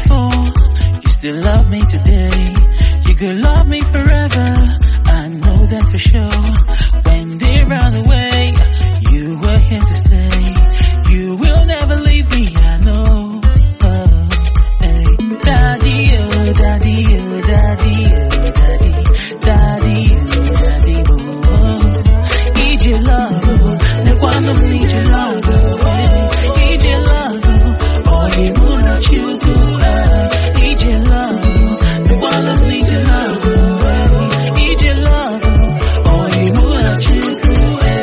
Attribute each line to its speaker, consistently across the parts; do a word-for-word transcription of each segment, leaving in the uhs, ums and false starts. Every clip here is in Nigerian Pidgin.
Speaker 1: before, you still love me today. You could love me forever, I know that for sure. When they run away, you were here to stay. You will never leave me, I know. Oh, hey. Daddy, oh, daddy, oh, daddy, oh, daddy, daddy, oh, daddy, oh. Need your love, oh. No one don't need your love, oh. Hey. Need your love, oh. Oh, you will not you go, uh. Need your love, oh. No one don't need your love, oh. Hey. Need your love, oh. Oh, you will not you go, uh.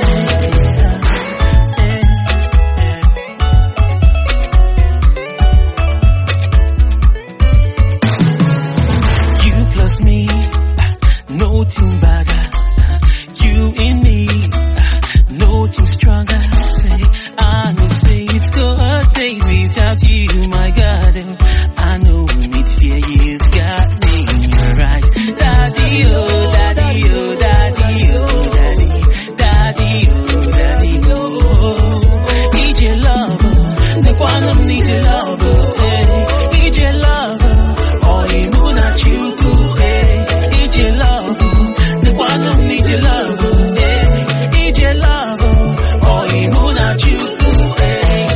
Speaker 1: Me, no team bagger. You in me, no team stronger. Say, I know faith go a day without you, my God. I know need fear, you've got me right. Daddy, oh, daddy, oh, daddy, oh, daddy, daddy, oh, daddy, oh. Need your love, oh. No one need your love, oh. Hey. Need your love, oh. Oh, you know not you go. Need your love, the one who needs your love, eh? Need your love, oh, imo na chuku, eh?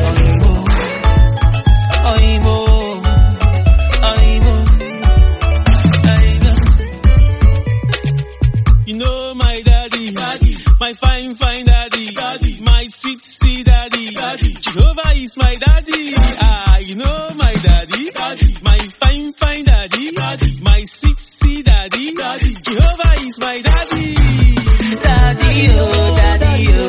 Speaker 1: Oh, imo, oh, imo, imo. You know my daddy, daddy, my fine, fine daddy, daddy, my sweet, sweet daddy, daddy. Jehovah is my daddy, ah, you know my daddy, daddy, my fine, fine daddy, daddy, my sweet, sweet daddy, daddy. Jehovah is my daddy. Daddy, oh, daddy, oh.